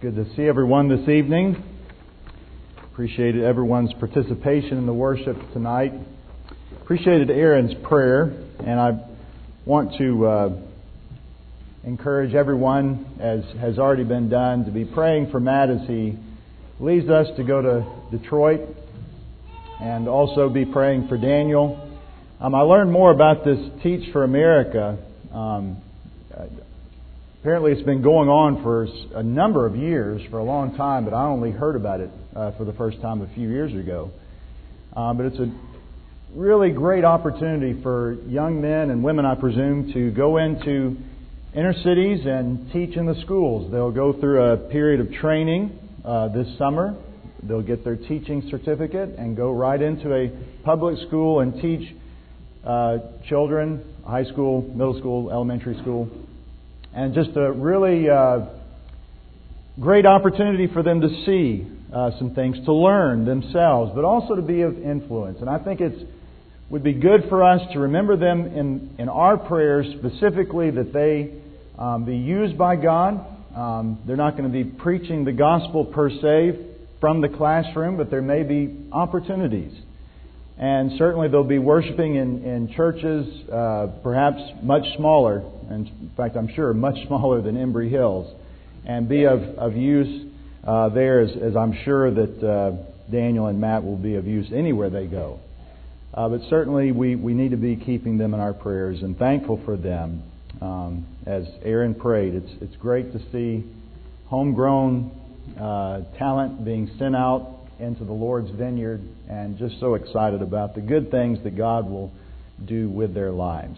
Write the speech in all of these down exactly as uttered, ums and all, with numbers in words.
Good to see everyone this evening. Appreciated everyone's participation in the worship tonight. Appreciated Aaron's prayer, and I want to uh, encourage everyone, as has already been done, to be praying for Matt as he leaves us to go to Detroit, and also be praying for Daniel. Um, I learned more about this Teach for America. Um, Apparently it's been going on for a number of years, for a long time, but I only heard about it uh, for the first time a few years ago. Um, but it's a really great opportunity for young men and women, I presume, to go into inner cities and teach in the schools. They'll go through a period of training uh, this summer. They'll get their teaching certificate and go right into a public school and teach uh, children, high school, middle school, elementary school. And just a really uh, great opportunity for them to see uh, some things, to learn themselves, but also to be of influence. And I think it would be good for us to remember them in, in our prayers, specifically that they um, be used by God. Um, they're not going to be preaching the gospel per se from the classroom, but there may be opportunities. And certainly they'll be worshiping in, in churches, uh, perhaps much smaller, and in fact I'm sure much smaller than Embry Hills, and be of, of use uh, there, as, as I'm sure that uh, Daniel and Matt will be of use anywhere they go. Uh, but certainly we, we need to be keeping them in our prayers and thankful for them. Um, as Aaron prayed, it's, it's great to see homegrown uh, talent being sent out into the Lord's vineyard, and just so excited about the good things that God will do with their lives.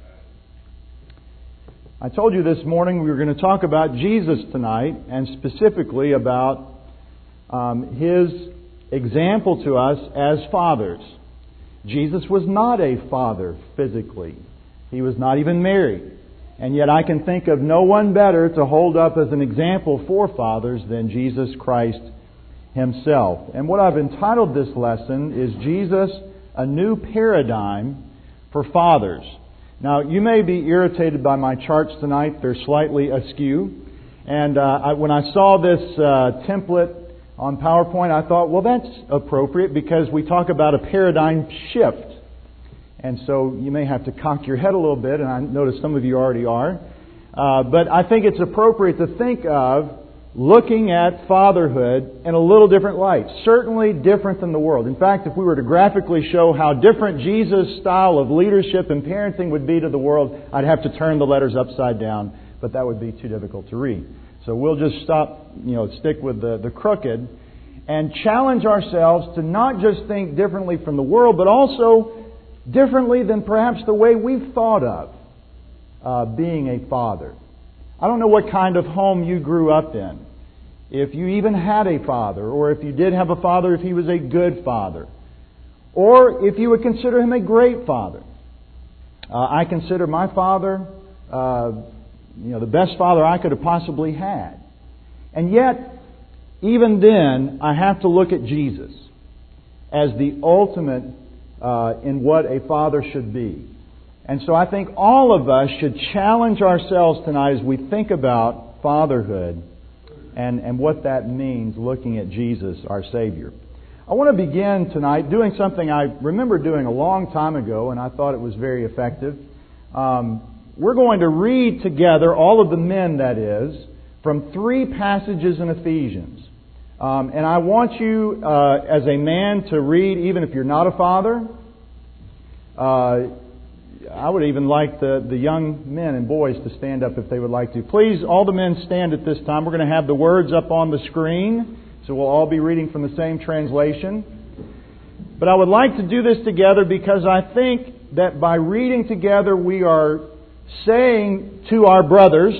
I told you this morning we were going to talk about Jesus tonight, and specifically about um, His example to us as fathers. Jesus was not a father physically. He was not even married. And yet I can think of no one better to hold up as an example for fathers than Jesus Christ Himself. And what I've entitled this lesson is Jesus, a New Paradigm for Fathers. Now, you may be irritated by my charts tonight. They're slightly askew. And uh, I, when I saw this uh, template on PowerPoint, I thought, well, that's appropriate because we talk about a paradigm shift. And so you may have to cock your head a little bit, and I notice some of you already are. Uh, but I think it's appropriate to think of looking at fatherhood in a little different light. Certainly different than the world. In fact, if we were to graphically show how different Jesus' style of leadership and parenting would be to the world, I'd have to turn the letters upside down, but that would be too difficult to read. So we'll just stop, you know, stick with the, the crooked and challenge ourselves to not just think differently from the world, but also differently than perhaps the way we've thought of uh, being a father. I don't know what kind of home you grew up in. If you even had a father, or if you did have a father, if he was a good father. Or if you would consider him a great father. Uh, I consider my father, uh, you know, the best father I could have possibly had. And yet, even then, I have to look at Jesus as the ultimate uh, in what a father should be. And so I think all of us should challenge ourselves tonight as we think about fatherhood and, and what that means looking at Jesus, our Savior. I want to begin tonight doing something I remember doing a long time ago, and I thought it was very effective. Um, we're going to read together, all of the men that is, from three passages in Ephesians. Um, and I want you, uh, as a man, to read, even if you're not a father. Uh, I would even like the, the young men and boys to stand up if they would like to. Please, all the men stand at this time. We're going to have the words up on the screen, so we'll all be reading from the same translation. But I would like to do this together because I think that by reading together we are saying to our brothers,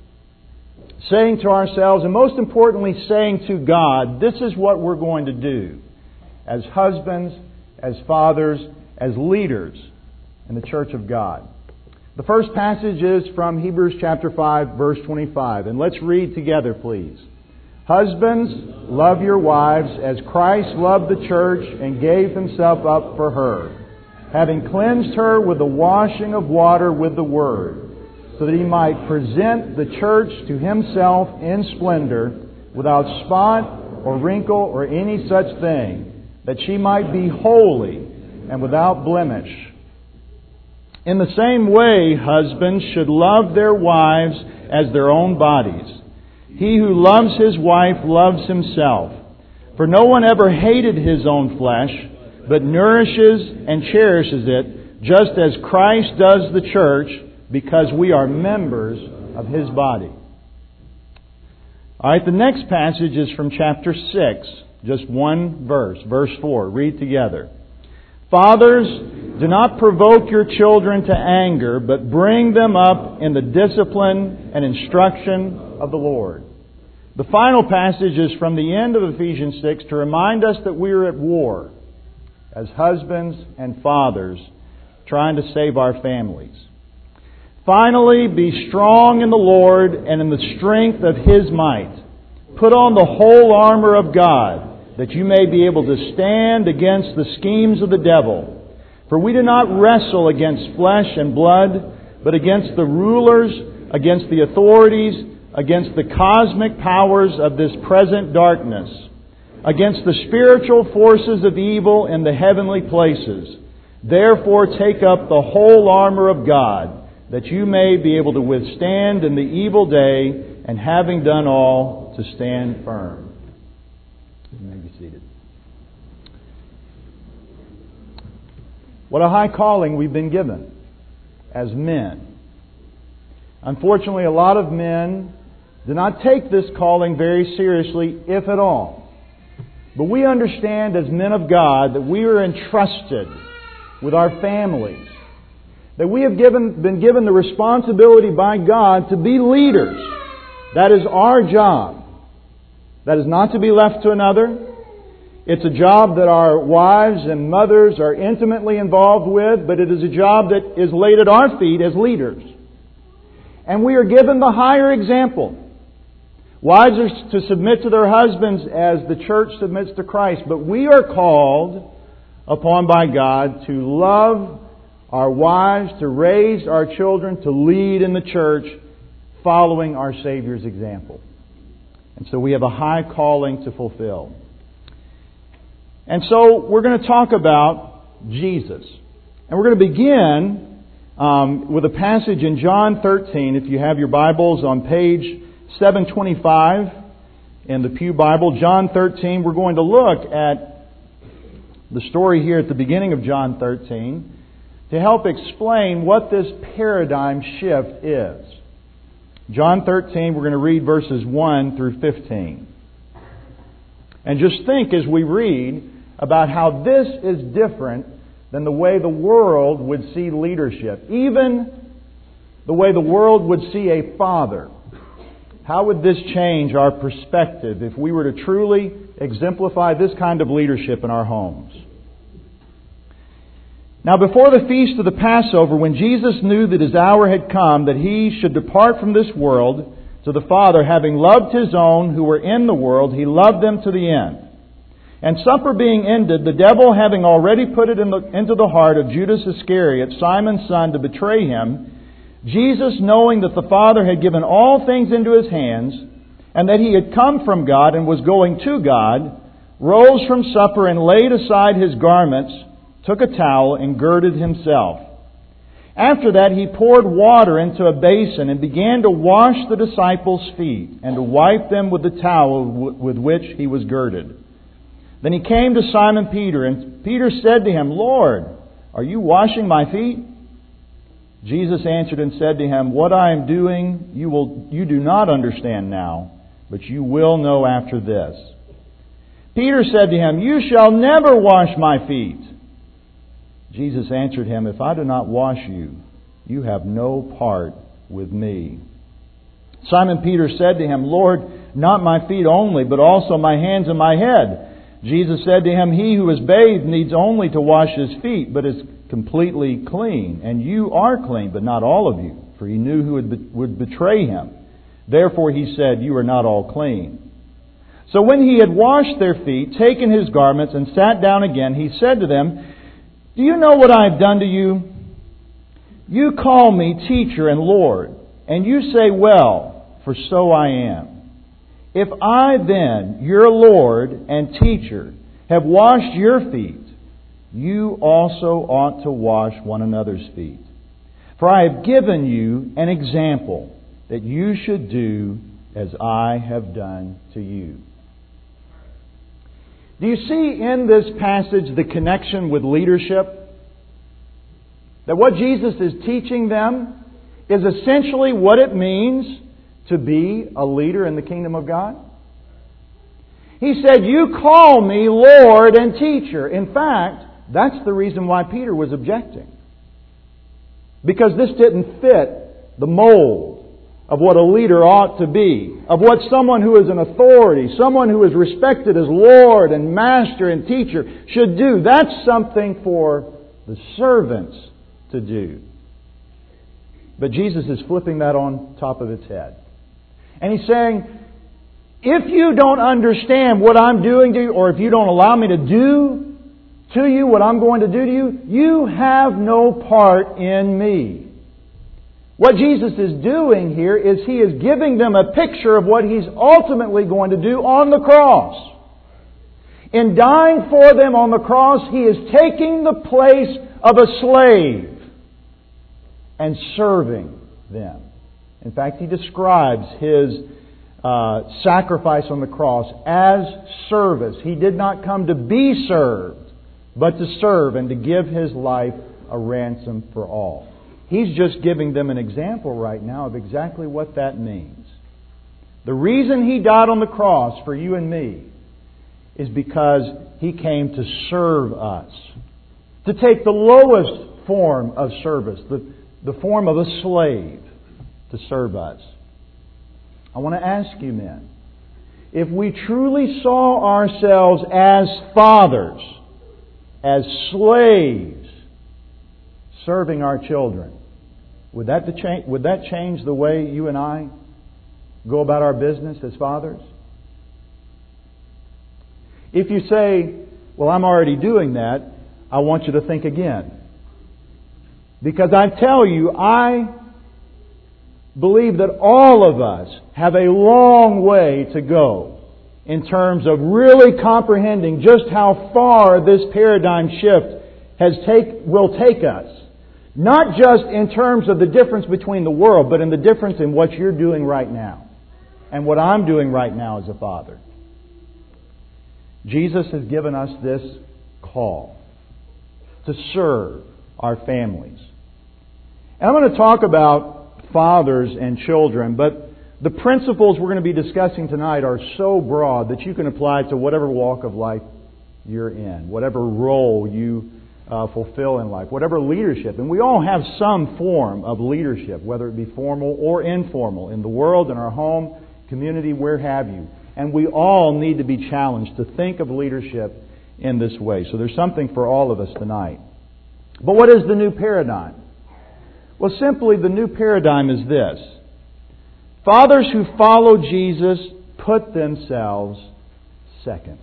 saying to ourselves, and most importantly saying to God, this is what we're going to do as husbands, as fathers, as leaders in the Church of God. The first passage is from Hebrews chapter five, verse twenty-five. And let's read together, please. Husbands, love your wives as Christ loved the church and gave Himself up for her, having cleansed her with the washing of water with the Word, so that He might present the church to Himself in splendor, without spot or wrinkle or any such thing, that she might be holy and without blemish. In the same way, husbands should love their wives as their own bodies. He who loves his wife loves himself. For no one ever hated his own flesh, but nourishes and cherishes it, just as Christ does the church, because we are members of His body. All right, the next passage is from chapter six, just one verse, verse four. Read together. Fathers, do not provoke your children to anger, but bring them up in the discipline and instruction of the Lord. The final passage is from the end of Ephesians six to remind us that we are at war as husbands and fathers trying to save our families. Finally, be strong in the Lord and in the strength of His might. Put on the whole armor of God, that you may be able to stand against the schemes of the devil. For we do not wrestle against flesh and blood, but against the rulers, against the authorities, against the cosmic powers of this present darkness, against the spiritual forces of evil in the heavenly places. Therefore take up the whole armor of God, that you may be able to withstand in the evil day, and having done all, to stand firm. You may be seated. What a high calling we've been given as men. Unfortunately, a lot of men do not take this calling very seriously, if at all. But we understand as men of God that we are entrusted with our families. That we have given, been given the responsibility by God to be leaders. That is our job. That is not to be left to another. It's a job that our wives and mothers are intimately involved with, but it is a job that is laid at our feet as leaders. And we are given the higher example. Wives are to submit to their husbands as the church submits to Christ. But we are called upon by God to love our wives, to raise our children, to lead in the church, following our Savior's example. And so we have a high calling to fulfill. And so we're going to talk about Jesus. And we're going to begin um, with a passage in John thirteen. If you have your Bibles on page seven twenty-five in the Pew Bible, John thirteen, we're going to look at the story here at the beginning of John thirteen to help explain what this paradigm shift is. John thirteen, we're going to read verses one through fifteen. And just think as we read about how this is different than the way the world would see leadership. Even the way the world would see a father. How would this change our perspective if we were to truly exemplify this kind of leadership in our homes? Now, before the feast of the Passover, when Jesus knew that His hour had come, that He should depart from this world to the Father, having loved His own who were in the world, He loved them to the end. And supper being ended, the devil having already put it in the, into the heart of Judas Iscariot, Simon's son, to betray Him, Jesus, knowing that the Father had given all things into His hands, and that He had come from God and was going to God, rose from supper and laid aside His garments, took a towel and girded Himself. After that He poured water into a basin and began to wash the disciples' feet and to wipe them with the towel with which He was girded. Then He came to Simon Peter, and Peter said to Him, Lord, are you washing my feet? Jesus answered and said to him, What I am doing you will you do not understand now, but you will know after this. Peter said to Him, You shall never wash my feet. Jesus answered him, If I do not wash you, you have no part with me. Simon Peter said to Him, Lord, not my feet only, but also my hands and my head. Jesus said to him, He who is bathed needs only to wash his feet, but is completely clean. And you are clean, but not all of you. For He knew who would, be- would betray Him. Therefore He said, You are not all clean. So when He had washed their feet, taken His garments, and sat down again, He said to them, Do you know what I have done to you? You call me teacher and Lord, and you say, Well, for so I am. If I then, your Lord and teacher, have washed your feet, you also ought to wash one another's feet. For I have given you an example that you should do as I have done to you. Do you see in this passage the connection with leadership? That what Jesus is teaching them is essentially what it means to be a leader in the kingdom of God? He said, you call me Lord and teacher. In fact, that's the reason why Peter was objecting. Because this didn't fit the mold of what a leader ought to be, of what someone who is an authority, someone who is respected as Lord and Master and teacher should do. That's something for the servants to do. But Jesus is flipping that on top of its head. And He's saying, if you don't understand what I'm doing to you, or if you don't allow me to do to you what I'm going to do to you, you have no part in me. What Jesus is doing here is He is giving them a picture of what He's ultimately going to do on the cross. In dying for them on the cross, He is taking the place of a slave and serving them. In fact, He describes His uh, sacrifice on the cross as service. He did not come to be served, but to serve and to give His life a ransom for all. He's just giving them an example right now of exactly what that means. The reason He died on the cross for you and me is because He came to serve us. To take the lowest form of service, the, the form of a slave, to serve us. I want to ask you, men, if we truly saw ourselves as fathers, as slaves, serving our children, would that, change, would that change the way you and I go about our business as fathers? If you say, well, I'm already doing that, I want you to think again. Because I tell you, I believe that all of us have a long way to go in terms of really comprehending just how far this paradigm shift has take, will take us. Not just in terms of the difference between the world, but in the difference in what you're doing right now and what I'm doing right now as a father. Jesus has given us this call to serve our families. And I'm going to talk about fathers and children, but the principles we're going to be discussing tonight are so broad that you can apply to whatever walk of life you're in, whatever role you uh, fulfill in life, whatever leadership. And we all have some form of leadership, whether it be formal or informal, in the world, in our home, community, where have you. And we all need to be challenged to think of leadership in this way. So there's something for all of us tonight. But what is the new paradigm? Well, simply the new paradigm is this. Fathers who follow Jesus put themselves second.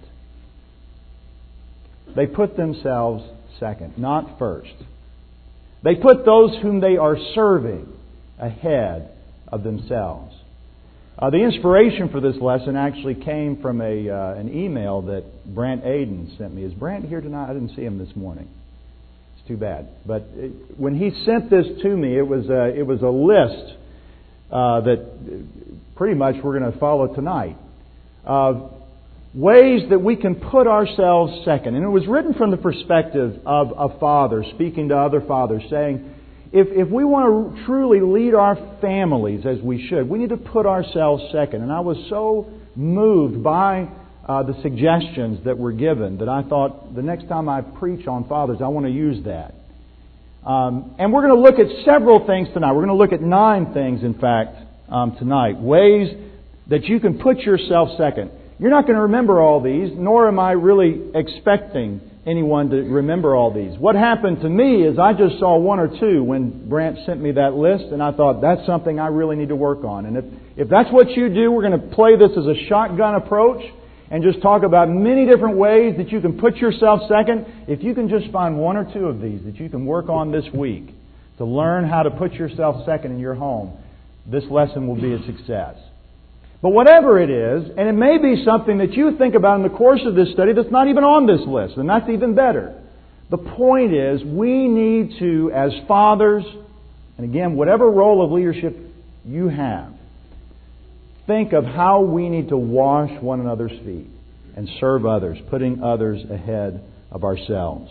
They put themselves second, not first. They put those whom they are serving ahead of themselves. Uh, the inspiration for this lesson actually came from a uh, an email that Brant Aiden sent me. Is Brant here tonight? I didn't see him this morning. It's too bad. But it, when he sent this to me, it was a, it was a list uh, that pretty much we're going to follow tonight of ways that we can put ourselves second. And it was written from the perspective of a father speaking to other fathers, saying, If if we want to truly lead our families as we should, we need to put ourselves second. And I was so moved by uh, the suggestions that were given that I thought the next time I preach on fathers, I want to use that. Um, and we're going to look at several things tonight. We're going to look at nine things, in fact, um, tonight. Ways that you can put yourself second. You're not going to remember all these, nor am I really expecting anyone to remember all these. What happened to me is I just saw one or two when Brant sent me that list, and I thought, that's something I really need to work on. And if, if that's what you do, we're going to play this as a shotgun approach and just talk about many different ways that you can put yourself second. If you can just find one or two of these that you can work on this week to learn how to put yourself second in your home, this lesson will be a success. But whatever it is, and it may be something that you think about in the course of this study that's not even on this list, and that's even better. The point is, we need to, as fathers, and again, whatever role of leadership you have, think of how we need to wash one another's feet and serve others, putting others ahead of ourselves.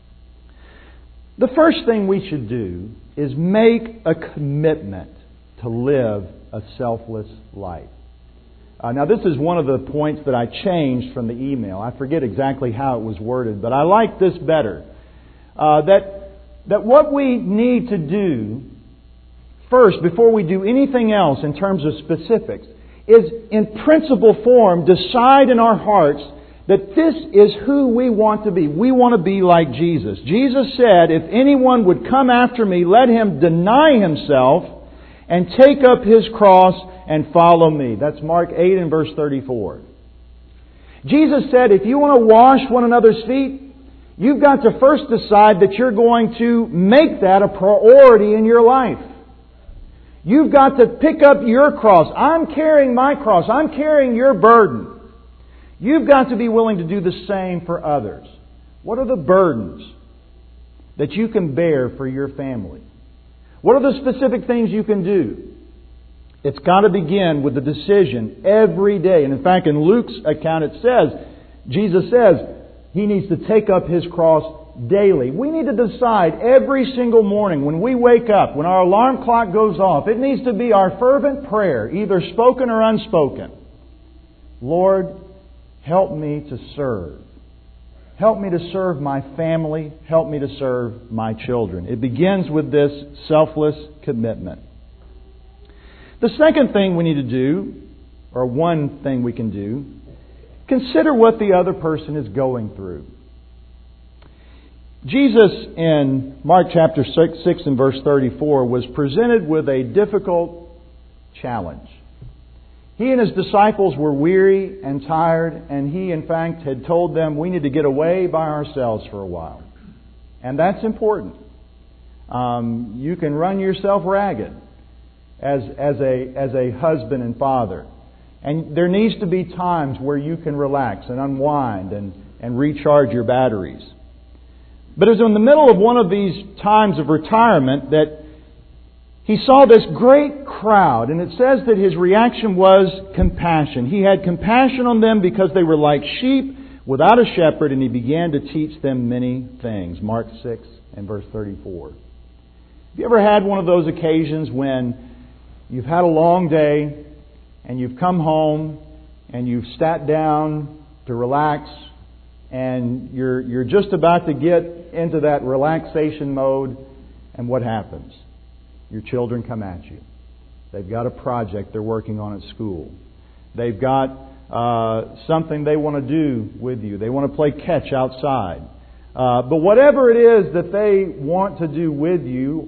The first thing we should do is make a commitment to live a selfless life. Uh, now, this is one of the points that I changed from the email. I forget exactly how it was worded, but I like this better. Uh, that, that what we need to do first, before we do anything else in terms of specifics, is in principle form decide in our hearts that this is who we want to be. We want to be like Jesus. Jesus said, if anyone would come after me, let him deny himself and take up his cross and follow me. That's Mark eight and verse thirty-four. Jesus said, if you want to wash one another's feet, you've got to first decide that you're going to make that a priority in your life. You've got to pick up your cross. I'm carrying my cross. I'm carrying your burden. You've got to be willing to do the same for others. What are the burdens that you can bear for your family? What are the specific things you can do? It's got to begin with the decision every day. And in fact, in Luke's account it says, Jesus says, He needs to take up His cross daily. We need to decide every single morning when we wake up, when our alarm clock goes off, it needs to be our fervent prayer, either spoken or unspoken. Lord, help me to serve. Help me to serve my family. Help me to serve my children. It begins with this selfless commitment. The second thing we need to do, or one thing we can do, consider what the other person is going through. Jesus in Mark chapter six and verse thirty-four was presented with a difficult challenge. He and His disciples were weary and tired, and He in fact had told them we need to get away by ourselves for a while. And that's important. Um, you can run yourself ragged as, as, a, as a husband and father. And there needs to be times where you can relax and unwind and, and recharge your batteries. But it was in the middle of one of these times of retirement that He saw this great crowd, and it says that His reaction was compassion. He had compassion on them because they were like sheep without a shepherd, and He began to teach them many things. Mark six and verse thirty-four. Have you ever had one of those occasions when you've had a long day and you've come home and you've sat down to relax, and you're you're just about to get into that relaxation mode, and what happens? Your children come at you. They've got a project they're working on at school. They've got uh, something they want to do with you. They want to play catch outside. Uh, but whatever it is that they want to do with you,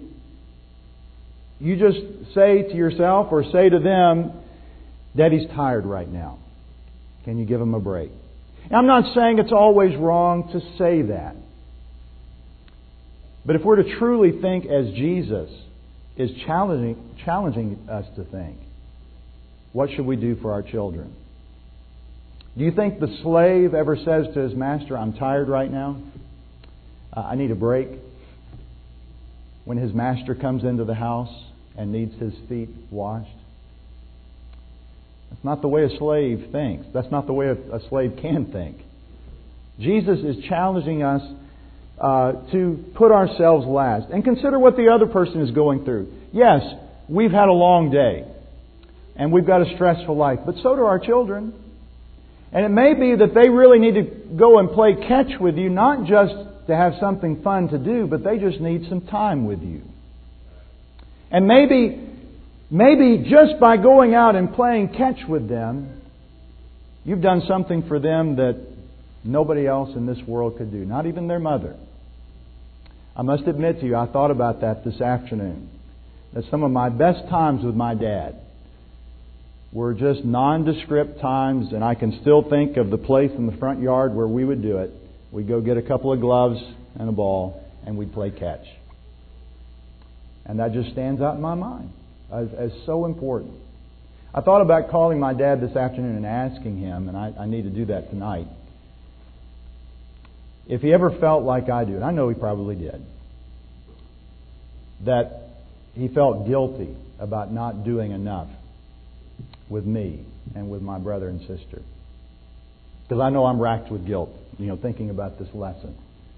you just say to yourself or say to them, Daddy's tired right now. Can you give him a break? Now, I'm not saying it's always wrong to say that. But if we're to truly think as Jesus is challenging, challenging us to think, what should we do for our children? Do you think the slave ever says to his master, I'm tired right now, uh, I need a break? When his master comes into the house and needs his feet washed? That's not the way a slave thinks. That's not the way a slave can think. Jesus is challenging us uh, to put ourselves last and consider what the other person is going through. Yes, we've had a long day and we've got a stressful life, but so do our children. And it may be that they really need to go and play catch with you, not just to have something fun to do, but they just need some time with you. And maybe Maybe just by going out and playing catch with them, you've done something for them that nobody else in this world could do, not even their mother. I must admit to you, I thought about that this afternoon. That some of my best times with my dad were just nondescript times, and I can still think of the place in the front yard where we would do it. We'd go get a couple of gloves and a ball, and we'd play catch. And that just stands out in my mind. As, as so important. I thought about calling my dad this afternoon and asking him, and I, I need to do that tonight, if he ever felt like I do, and I know he probably did, that he felt guilty about not doing enough with me and with my brother and sister. Because I know I'm racked with guilt, you know, thinking about this lesson.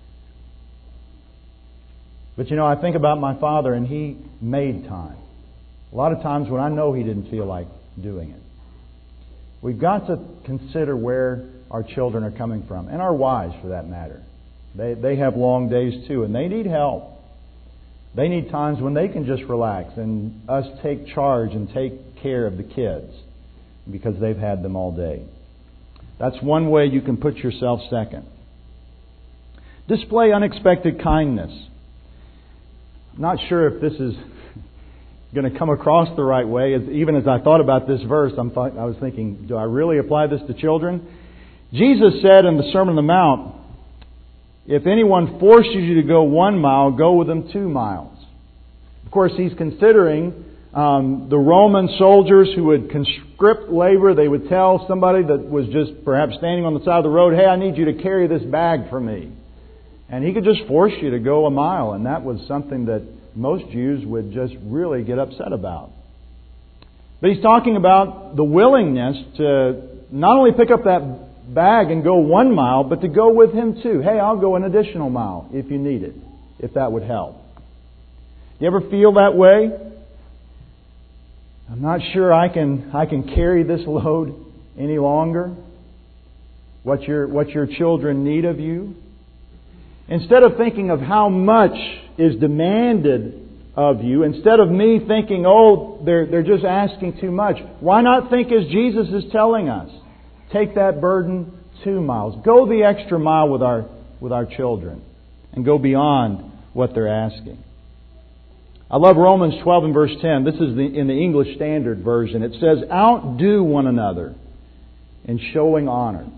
But you know, I think about my father, and he made time. A lot of times when I know he didn't feel like doing it. We've got to consider where our children are coming from, and our wives for that matter. They they have long days too, and they need help. They need times when they can just relax and us take charge and take care of the kids because they've had them all day. That's one way you can put yourself second. Display unexpected kindness. I'm not sure if this is going to come across the right way. As, even as I thought about this verse, I'm th- I was thinking, do I really apply this to children? Jesus said in the Sermon on the Mount, if anyone forces you to go one mile, go with them two miles. Of course, He's considering um, the Roman soldiers who would conscript labor. They would tell somebody that was just perhaps standing on the side of the road, hey, I need you to carry this bag for me. And He could just force you to go a mile, and that was something that most Jews would just really get upset about. But He's talking about the willingness to not only pick up that bag and go one mile, but to go with Him too. Hey, I'll go an additional mile if you need it, if that would help. You ever feel that way? I'm not sure I can I can carry this load any longer. What your what your children need of you. Instead of thinking of how much is demanded of you, instead of me thinking, oh, they're they're just asking too much, why not think as Jesus is telling us? Take that burden two miles. Go the extra mile with our with our children and go beyond what they're asking. I love Romans twelve and verse ten. This is the, in the English Standard Version. It says, outdo one another in showing honor.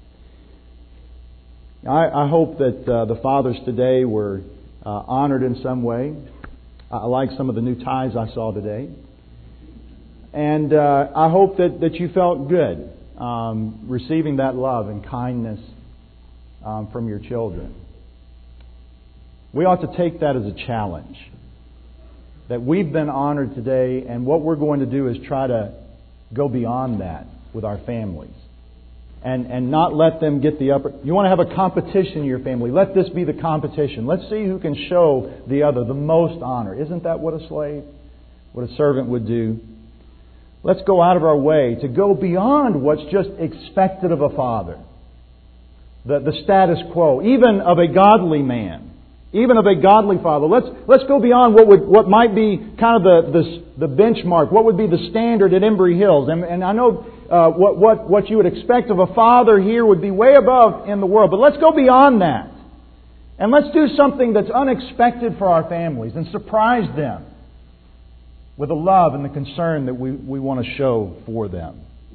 I, I hope that uh, the fathers today were uh, honored in some way. I like some of the new ties I saw today. And uh, I hope that, that you felt good um, receiving that love and kindness um, from your children. We ought to take that as a challenge. That we've been honored today, and what we're going to do is try to go beyond that with our families. And and not let them get the upper... You want to have a competition in your family. Let this be the competition. Let's see who can show the other the most honor. Isn't that what a slave, what a servant would do? Let's go out of our way to go beyond what's just expected of a father. The, the status quo, even of a godly man. Even of a godly father. Let's let's go beyond what would what might be kind of the the, the benchmark. What would be the standard at Embry Hills? And, and I know uh, what what what you would expect of a father here would be way above in the world. But let's go beyond that, and let's do something that's unexpected for our families and surprise them with the love and the concern that we we want to show for them.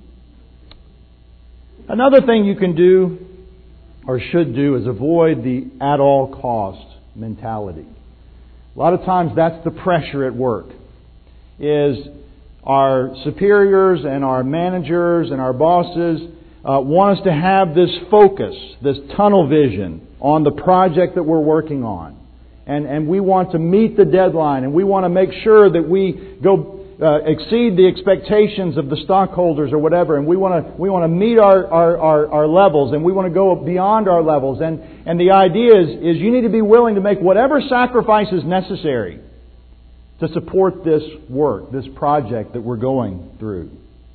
Another thing you can do or should do is avoid the at all cost mentality. A lot of times that's the pressure at work. Is our superiors and our managers and our bosses uh, want us to have this focus, this tunnel vision on the project that we're working on. And, and we want to meet the deadline, and we want to make sure that we go Uh, exceed the expectations of the stockholders or whatever, and we want to we want to meet our, our, our, our levels, and we want to go beyond our levels. And, and the idea is, is you need to be willing to make whatever sacrifices necessary to support this work, this project that we're going through.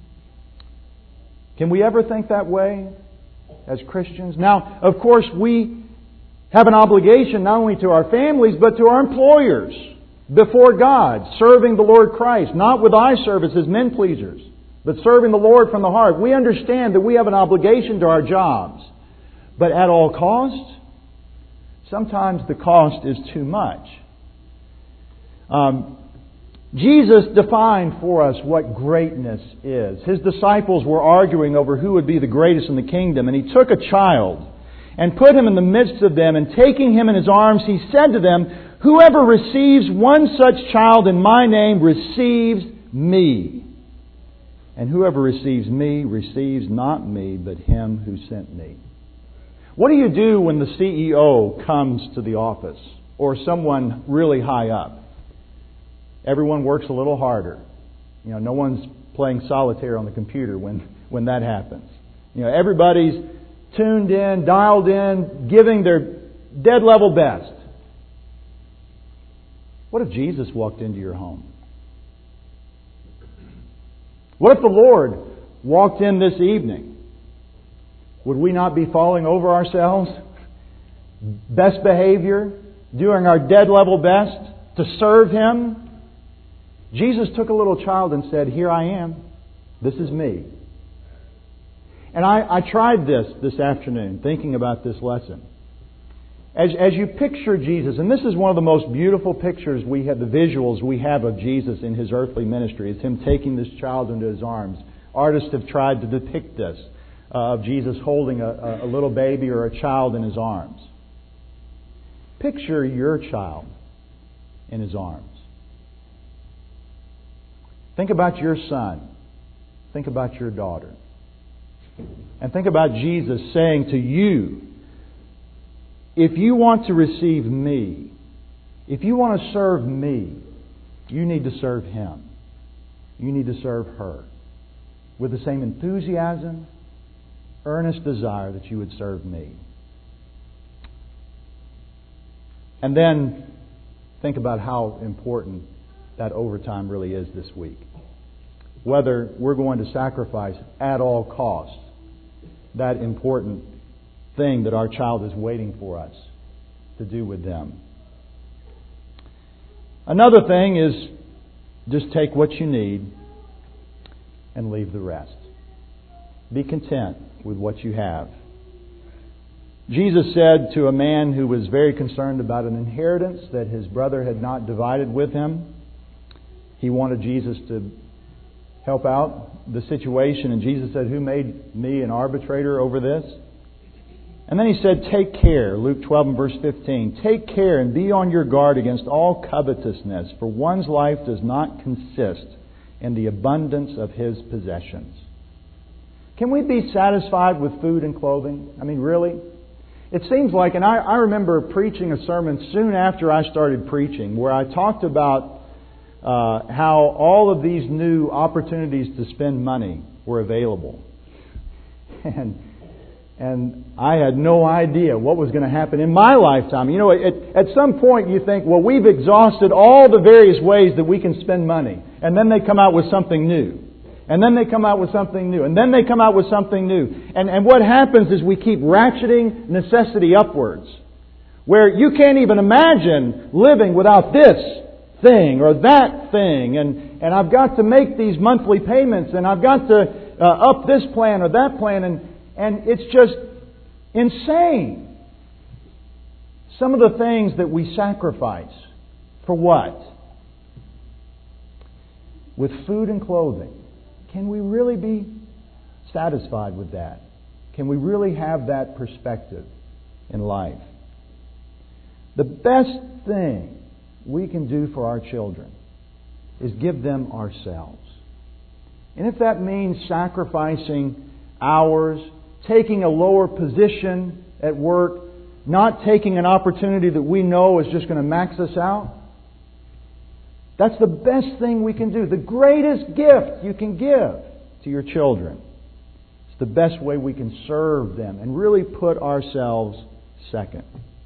Can we ever think that way as Christians? Now, of course, we have an obligation not only to our families, but to our employers. Before God, serving the Lord Christ, not with eye service as men pleasers, but serving the Lord from the heart. We understand that we have an obligation to our jobs. But at all cost, sometimes the cost is too much. Um, Jesus defined for us what greatness is. His disciples were arguing over who would be the greatest in the kingdom, and He took a child and put him in the midst of them, and taking him in His arms, He said to them, whoever receives one such child in My name receives Me. And whoever receives me receives not me, but him who sent me. What do you do when the C E O comes to the office, or someone really high up? Everyone works a little harder. You know, no one's playing solitaire on the computer when, when that happens. You know, everybody's tuned in, dialed in, giving their dead level best. What if Jesus walked into your home? What if the Lord walked in this evening? Would we not be falling over ourselves? Best behavior, doing our dead level best to serve Him? Jesus took a little child and said, "Here I am. This is me." And I, I tried this this afternoon, thinking about this lesson. As, as you picture Jesus, and this is one of the most beautiful pictures we have, the visuals we have of Jesus in His earthly ministry, is Him taking this child into His arms. Artists have tried to depict this, uh, of Jesus holding a, a little baby or a child in His arms. Picture your child in His arms. Think about your son. Think about your daughter. And think about Jesus saying to you, if you want to receive me, if you want to serve me, you need to serve Him. You need to serve her with the same enthusiasm, earnest desire that you would serve me. And then think about how important that overtime really is this week. Whether we're going to sacrifice at all costs that important thing that our child is waiting for us to do with them. Another thing is just take what you need and leave the rest. Be content with what you have. Jesus said to a man who was very concerned about an inheritance that his brother had not divided with him, he wanted Jesus to help out the situation, and Jesus said, "Who made me an arbitrator over this?" And then He said, "Take care," Luke twelve and verse fifteen, "Take care and be on your guard against all covetousness, for one's life does not consist in the abundance of his possessions." Can we be satisfied with food and clothing? I mean, really? It seems like, and I, I remember preaching a sermon soon after I started preaching, where I talked about Uh, how all of these new opportunities to spend money were available. And and I had no idea what was going to happen in my lifetime. You know, at, at some point you think, well, we've exhausted all the various ways that we can spend money. And then they come out with something new. And then they come out with something new. And then they come out with something new. And, and what happens is we keep ratcheting necessity upwards, where you can't even imagine living without this thing or that thing, and, and I've got to make these monthly payments, and I've got to uh, up this plan or that plan, and, and it's just insane. Some of the things that we sacrifice for what? With food and clothing. Can we really be satisfied with that? Can we really have that perspective in life? The best thing we can do for our children is give them ourselves. And if that means sacrificing hours, taking a lower position at work, not taking an opportunity that we know is just going to max us out, that's the best thing we can do. The greatest gift you can give to your children. It's the best way we can serve them and really put ourselves second.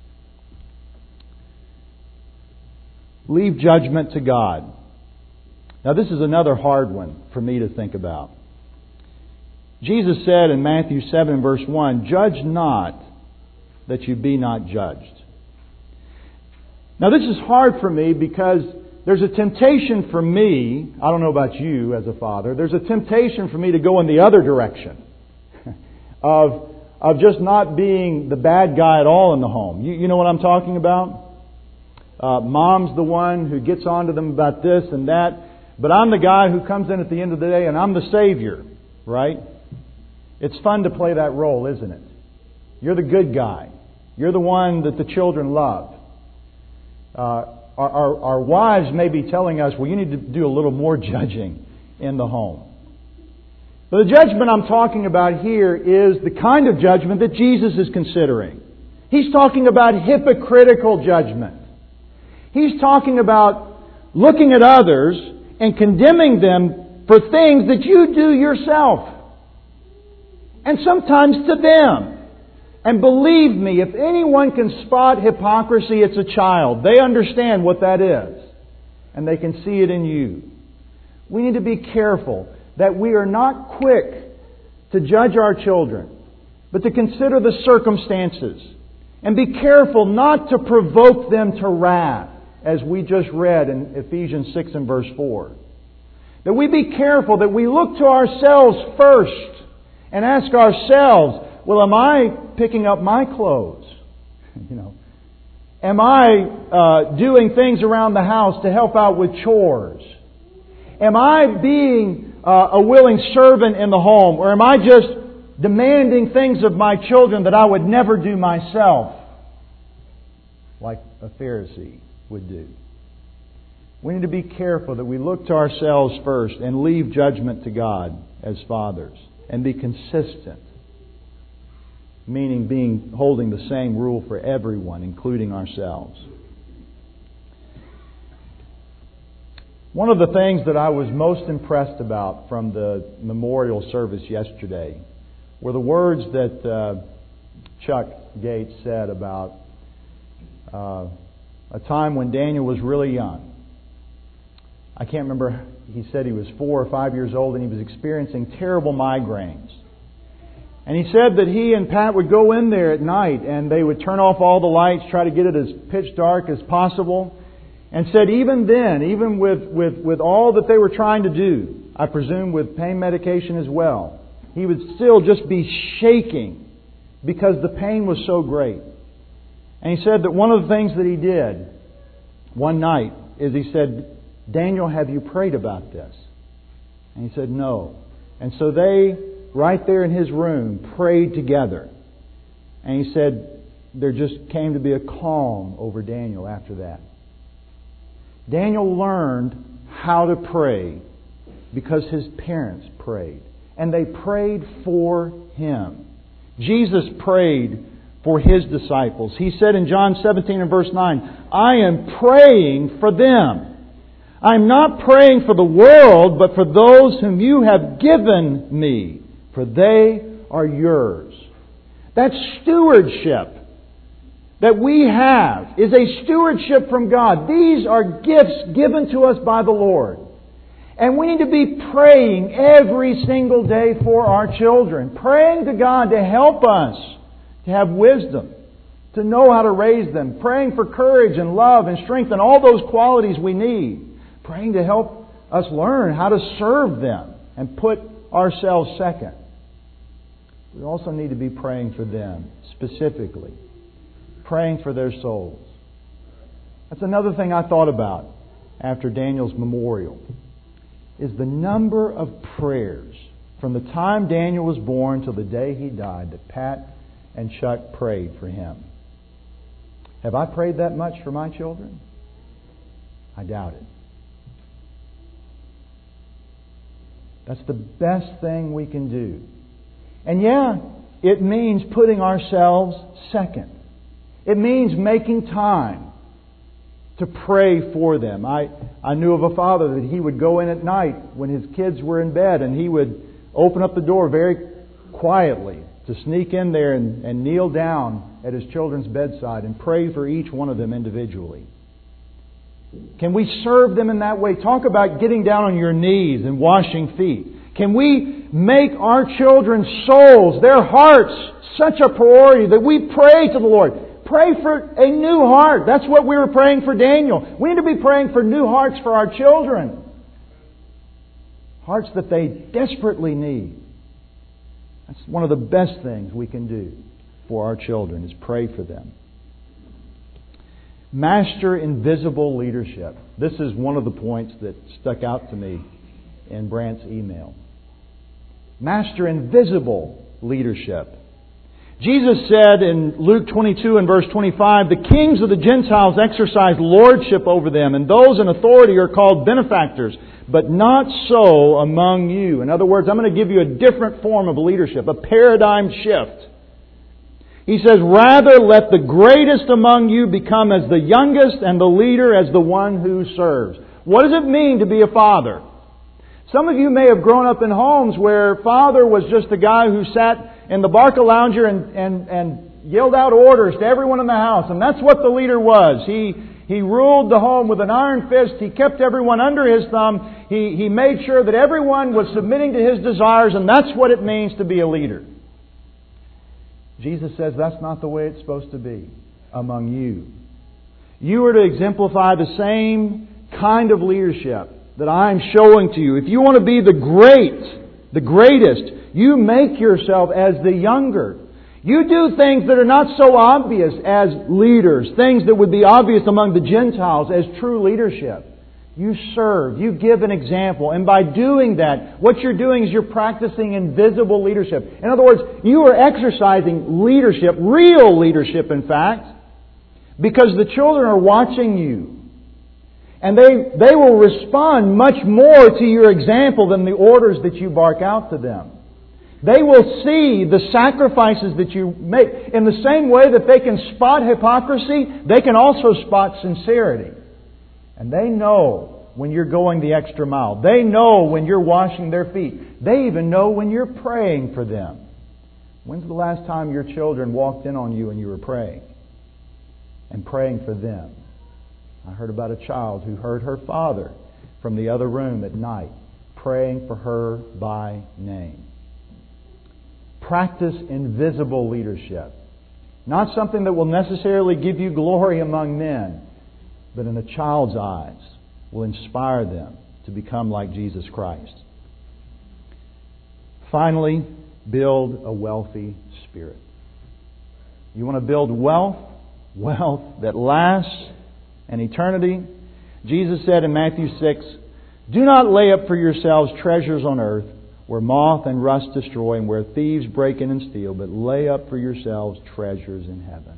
Leave judgment to God. Now, this is another hard one for me to think about. Jesus said in Matthew seven, verse one, "Judge not, that you be not judged." Now, this is hard for me because there's a temptation for me, I don't know about you as a father, there's a temptation for me to go in the other direction of, of just not being the bad guy at all in the home. You, you know what I'm talking about? Uh, mom's the one who gets on to them about this and that. But I'm the guy who comes in at the end of the day and I'm the Savior. Right? It's fun to play that role, isn't it? You're the good guy. You're the one that the children love. Uh, our, our, our wives may be telling us, well, you need to do a little more judging in the home. But the judgment I'm talking about here is the kind of judgment that Jesus is considering. He's talking about hypocritical judgment. He's talking about looking at others and condemning them for things that you do yourself. And sometimes to them. And believe me, if anyone can spot hypocrisy, it's a child. They understand what that is. And they can see it in you. We need to be careful that we are not quick to judge our children, but to consider the circumstances. And be careful not to provoke them to wrath, as we just read in Ephesians six and verse four. That we be careful that we look to ourselves first and ask ourselves, well, am I picking up my clothes? You know, am I uh, doing things around the house to help out with chores? Am I being uh, a willing servant in the home? Or am I just demanding things of my children that I would never do myself, like a Pharisee would do? We need to be careful that we look to ourselves first and leave judgment to God as fathers, and be consistent, meaning being holding the same rule for everyone, including ourselves. One of the things that I was most impressed about from the memorial service yesterday were the words that uh, Chuck Gates said about uh, a time when Daniel was really young. I can't remember, he said he was four or five years old and he was experiencing terrible migraines. And he said that he and Pat would go in there at night and they would turn off all the lights, try to get it as pitch dark as possible. And said even then, even with, with, with all that they were trying to do, I presume with pain medication as well, he would still just be shaking because the pain was so great. And he said that one of the things that he did one night is he said, Daniel, have you prayed about this? And he said, no. And so they, right there in his room, prayed together. And he said, there just came to be a calm over Daniel after that. Daniel learned how to pray because his parents prayed. And they prayed for him. Jesus prayed for His disciples. He said in John seventeen and verse nine, I am praying for them. I'm not praying for the world, but for those whom you have given me, for they are yours. That stewardship that we have is a stewardship from God. These are gifts given to us by the Lord. And we need to be praying every single day for our children. Praying to God to help us to have wisdom, to know how to raise them. Praying for courage and love and strength and all those qualities we need. Praying to help us learn how to serve them and put ourselves second. We also need to be praying for them specifically. Praying for their souls. That's another thing I thought about after Daniel's memorial. Is the number of prayers from the time Daniel was born till the day he died that Pat and Chuck prayed for him. Have I prayed that much for my children? I doubt it. That's the best thing we can do. And yeah, it means putting ourselves second. It means making time to pray for them. I, I knew of a father that he would go in at night when his kids were in bed and he would open up the door very quietly to sneak in there and, and kneel down at his children's bedside and pray for each one of them individually. Can we serve them in that way? Talk about getting down on your knees and washing feet. Can we make our children's souls, their hearts, such a priority that we pray to the Lord? Pray for a new heart. That's what we were praying for Daniel. We need to be praying for new hearts for our children. Hearts that they desperately need. That's one of the best things we can do for our children, is pray for them. Master invisible leadership. This is one of the points that stuck out to me in Brant's email. Master invisible leadership. Jesus said in Luke twenty-two and verse twenty-five, "The kings of the Gentiles exercise lordship over them, and those in authority are called benefactors, but not so among you." In other words, I'm going to give you a different form of leadership, a paradigm shift. He says, "Rather let the greatest among you become as the youngest, and the leader as the one who serves." What does it mean to be a father? Some of you may have grown up in homes where father was just the guy who sat in the Barca lounger and, and, and yelled out orders to everyone in the house. And that's what the leader was. He he ruled the home with an iron fist. He kept everyone under his thumb. He, he made sure that everyone was submitting to his desires. And that's what it means to be a leader. Jesus says that's not the way it's supposed to be among you. You are to exemplify the same kind of leadership that I'm showing to you. If you want to be the great, the greatest, you make yourself as the younger. You do things that are not so obvious as leaders, things that would be obvious among the Gentiles as true leadership. You serve, you give an example, and by doing that, what you're doing is you're practicing invisible leadership. In other words, you are exercising leadership, real leadership in fact, because the children are watching you. And they, they will respond much more to your example than the orders that you bark out to them. They will see the sacrifices that you make. In the same way that they can spot hypocrisy, they can also spot sincerity. And they know when you're going the extra mile. They know when you're washing their feet. They even know when you're praying for them. When's the last time your children walked in on you and you were praying? And praying for them? I heard about a child who heard her father from the other room at night praying for her by name. Practice invisible leadership. Not something that will necessarily give you glory among men, but in a child's eyes will inspire them to become like Jesus Christ. Finally, build a wealthy spirit. You want to build wealth? Wealth that lasts an eternity. Jesus said in Matthew six, "Do not lay up for yourselves treasures on earth, where moth and rust destroy and where thieves break in and steal, but lay up for yourselves treasures in heaven."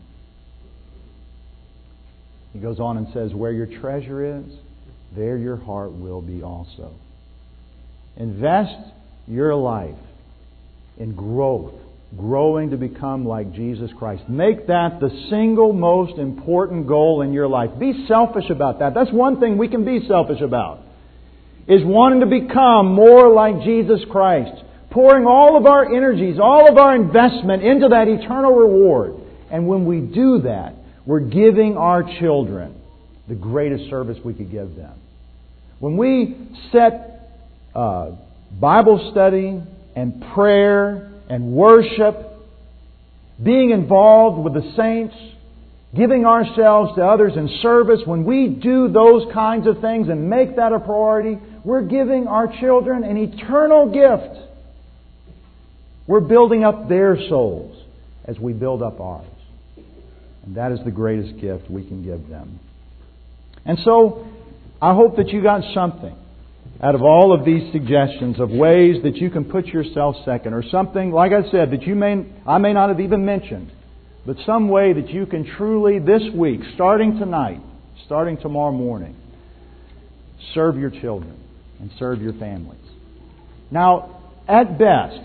He goes on and says, "Where your treasure is, there your heart will be also." Invest your life in growth, growing to become like Jesus Christ. Make that the single most important goal in your life. Be selfish about that. That's one thing we can be selfish about, is wanting to become more like Jesus Christ. Pouring all of our energies, all of our investment into that eternal reward. And when we do that, we're giving our children the greatest service we could give them. When we set uh, Bible study and prayer and worship, being involved with the saints, giving ourselves to others in service, when we do those kinds of things and make that a priority, we're giving our children an eternal gift. We're building up their souls as we build up ours. And that is the greatest gift we can give them. And so, I hope that you got something out of all of these suggestions of ways that you can put yourself second, or something, like I said, that you may I may not have even mentioned, but some way that you can truly this week, starting tonight, starting tomorrow morning, serve your children and serve your families. Now, at best,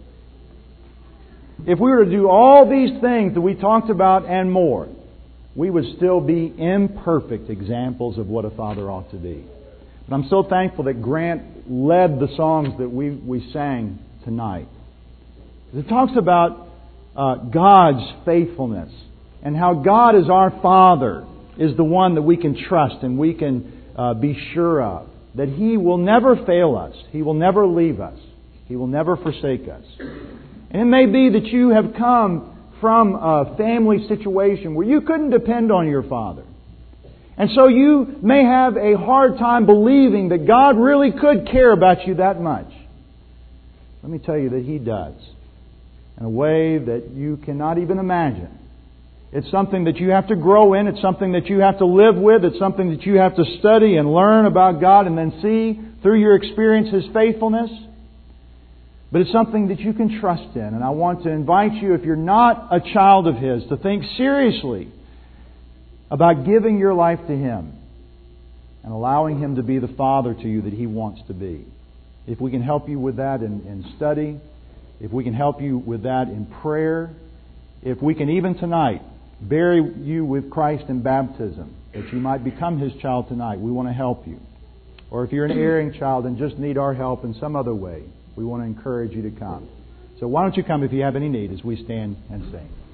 if we were to do all these things that we talked about and more, we would still be imperfect examples of what a father ought to be. But I'm so thankful that Grant led the songs that we, we sang tonight. It talks about uh, God's faithfulness and how God as our Father is the one that we can trust and we can uh, be sure of. That He will never fail us. He will never leave us. He will never forsake us. And it may be that you have come from a family situation where you couldn't depend on your father. And so you may have a hard time believing that God really could care about you that much. Let me tell you that He does. In a way that you cannot even imagine. It's something that you have to grow in. It's something that you have to live with. It's something that you have to study and learn about God and then see through your experience His faithfulness. But it's something that you can trust in. And I want to invite you, if you're not a child of His, to think seriously about giving your life to Him and allowing Him to be the Father to you that He wants to be. If we can help you with that in, in study, if we can help you with that in prayer, if we can even tonight bury you with Christ in baptism, that you might become His child tonight, we want to help you. Or if you're an erring child and just need our help in some other way, we want to encourage you to come. So why don't you come if you have any need as we stand and sing.